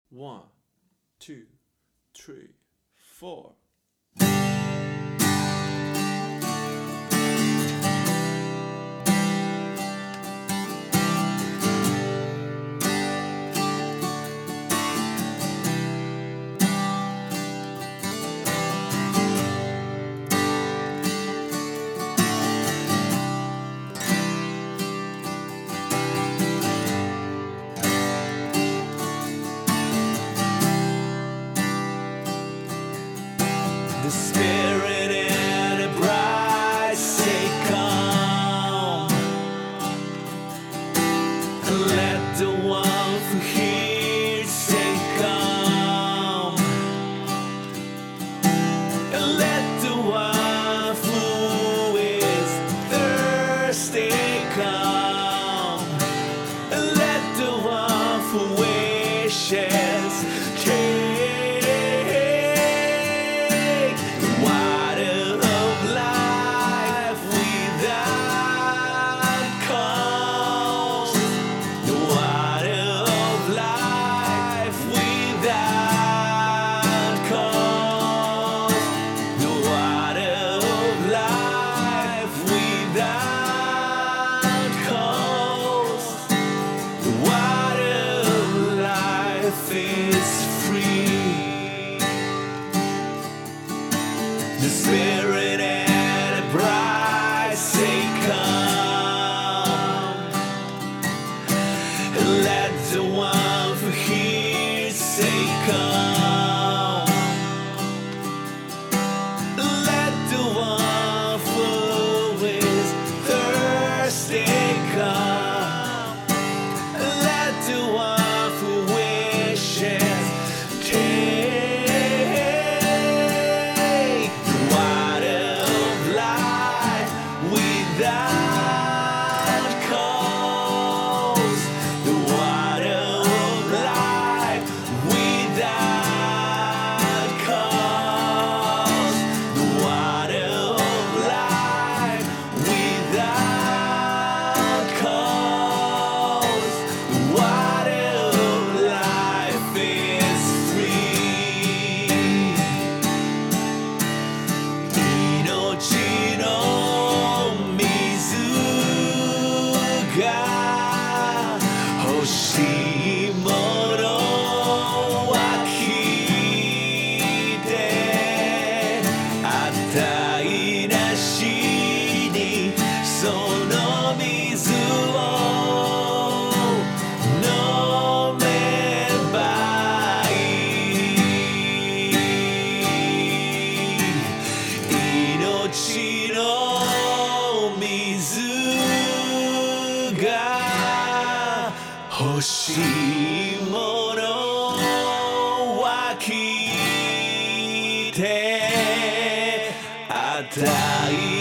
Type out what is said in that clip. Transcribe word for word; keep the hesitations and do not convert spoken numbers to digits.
One, two, three, four. The Spirit and the bride say, come, and let the one who hears say, come, and let the one who is thirsty come, and let the one who wishes take. The Spirit and the bride say, come, and let the one who hears say, come, let the one who is thirsty come, let the one who wishes take. Hoshi mono wa kite atai